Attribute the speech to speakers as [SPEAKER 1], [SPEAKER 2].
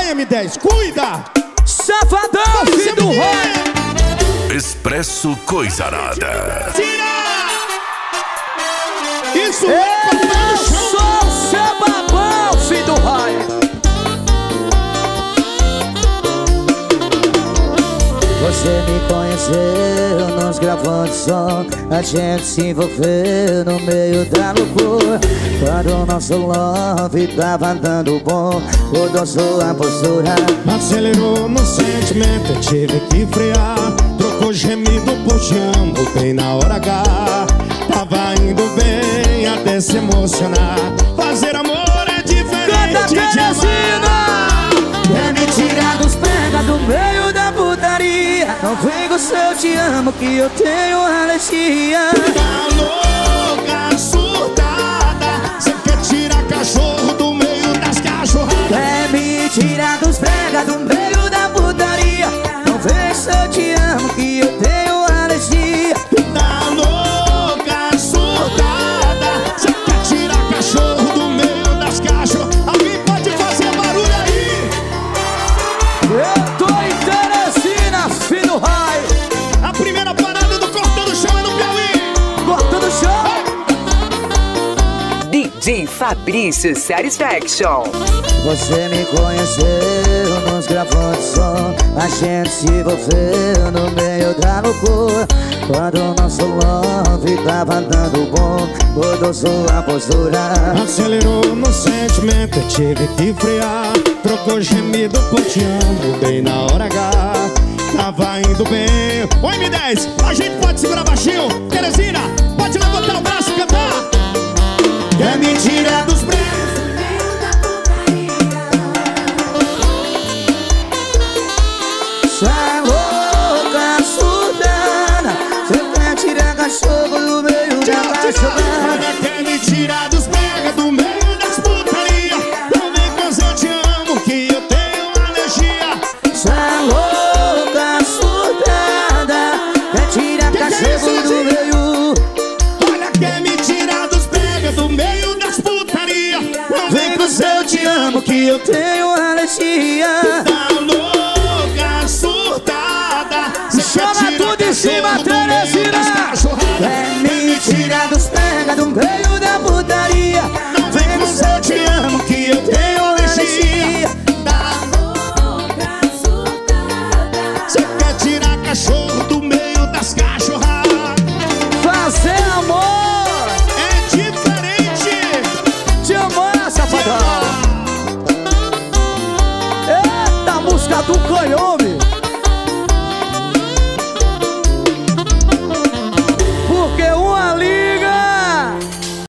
[SPEAKER 1] Vai, M10, cuida!
[SPEAKER 2] Safadão, filho do Roy.
[SPEAKER 3] Expresso Coisarada.
[SPEAKER 1] Tira! Isso é
[SPEAKER 2] Eu sou o seu babão, filho do Roy.
[SPEAKER 4] Você me conheceu nos gravando som. A gente se envolveu no meio da loucura. Quando o nosso love tava dando bom, mudou sua postura.
[SPEAKER 1] Acelerou no sentimento, eu tive que frear. Trocou gemido por te amo, bem na hora H. Tava indo bem até se emocionar. Fazer amor é diferente.
[SPEAKER 2] Canta, Teresina!
[SPEAKER 4] Quer me tirar dos pega do meio da putaria. Não vem com seu te amo que eu tenho alergia.
[SPEAKER 1] Tá louca, surtada. Cê quer tirar cachorro do meio das cachorradas.
[SPEAKER 4] Quer me tirar dos pega do meio da putaria. Não vem com seu te amo que eu tenho alergia.
[SPEAKER 1] Tá louca, surtada. Cê quer tirar cachorro do meio das cachorradas. Alguém pode fazer barulho aí?
[SPEAKER 2] Eu tô em Teresina, filho do Roy.
[SPEAKER 1] A primeira parada do Cortando Chão é no Piauí.
[SPEAKER 2] Cortando chão.
[SPEAKER 5] DJ Fabrício Satisfaction.
[SPEAKER 4] Você me conheceu nos gravando som. A gente se envolveu no meio da loucura. Quando o nosso love tava dando bom, mudou sua postura.
[SPEAKER 1] Acelerou no sentimento, eu tive que frear. Trocou gemido por te amo, bem na hora H. Tava indo bem. Ô M10, a gente pode segurar baixinho. Teresina, pode levantar o braço e cantar. Quer me tirar dos braços.
[SPEAKER 4] Sai louca, surdana. Você quer tirar cachorro do meio da cachorrada.
[SPEAKER 1] Quer me tirar dos pega do meio das putaria. Não vem com eu te amo que eu tenho alergia.
[SPEAKER 4] Sai louca, surdana. Quer tirar cachorro do meio.
[SPEAKER 1] Olha, quer me tirar dos pega do meio das putaria. Não
[SPEAKER 4] Vem com eu te amo que eu tenho alergia.
[SPEAKER 1] Tá louca, surtada. Cê
[SPEAKER 2] Chama
[SPEAKER 1] quer tirar
[SPEAKER 2] tudo em cima,
[SPEAKER 1] cachorro do meio
[SPEAKER 2] Teresina.
[SPEAKER 1] das cachorradas.
[SPEAKER 4] Quer me tirar dos pega do meio da putaria.
[SPEAKER 1] Não vem com eu te amo que eu tenho alergia. Tá louca, surtada. Cê quer tirar cachorro do meio das cachorradas.
[SPEAKER 2] Fazer amor.
[SPEAKER 1] É diferente.
[SPEAKER 2] Te amar, safadão. Eita, música do canhome.